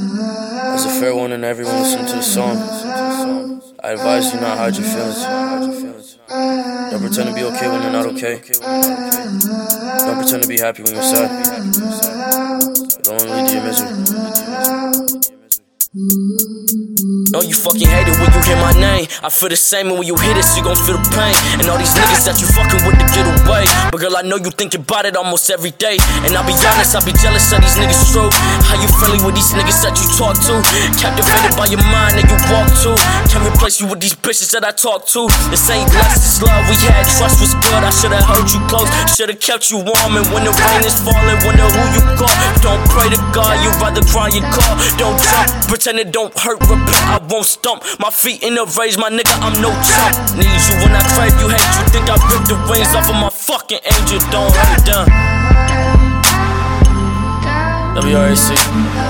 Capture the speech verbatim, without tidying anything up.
As a fair warning to everyone listening to the song, I advise you not hide your feelings. Don't pretend to be okay when you're not okay. Don't pretend to be happy when you're sad. It'll only lead to your misery. No, you fucking hate it when you hear my name. I feel the same, and when you hear this, you gon' feel the pain. And all these niggas that you fucking with to get away. But girl, I know you think about it almost every day. And I'll be honest, I'll be jealous of these niggas true. How you friendly with these niggas that you talk to? Captivated by your mind that you walk to. Can't replace you with these bitches that I talk to. This ain't lust, this love we had. Trust was good, I should've held you close. Should've kept you warm, and when the rain is falling, wonder who you call. Don't pray to God, you'd rather cry your call. Don't jump, pretend it don't hurt, repent, I won't stump. My feet in the raise, my nigga, I'm no chump. Need you when I crave, you hate. You think I ripped the wings off of my fucking angel? Don't hurt them. W R A C.